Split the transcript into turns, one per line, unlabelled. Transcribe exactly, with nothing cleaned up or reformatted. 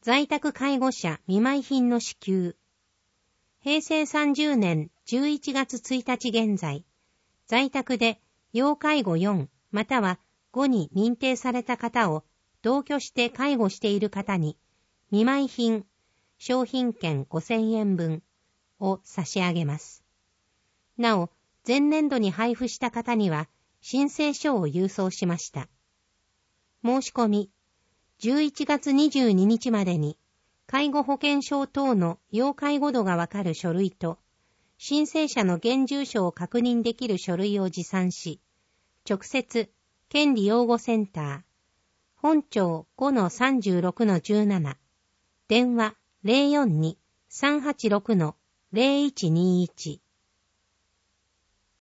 在宅介護者見舞品の支給。へいせいさんじゅうねんじゅういちがつついたち現在、在宅で要介護よんまたはごに認定された方を同居して介護している方に、見舞品、商品券ごせんえんぶんを差し上げます。なお、前年度に配布した方には申請書を郵送しました。申し込み、じゅういちがつにじゅうににちまでに、介護保険証等の要介護度がわかる書類と、申請者の現住所を確認できる書類を持参し、直接、権利擁護センター、本町 ごのさんじゅうろくのじゅうなな、電話 ゼロよんに さんはちろくのゼロいちにいち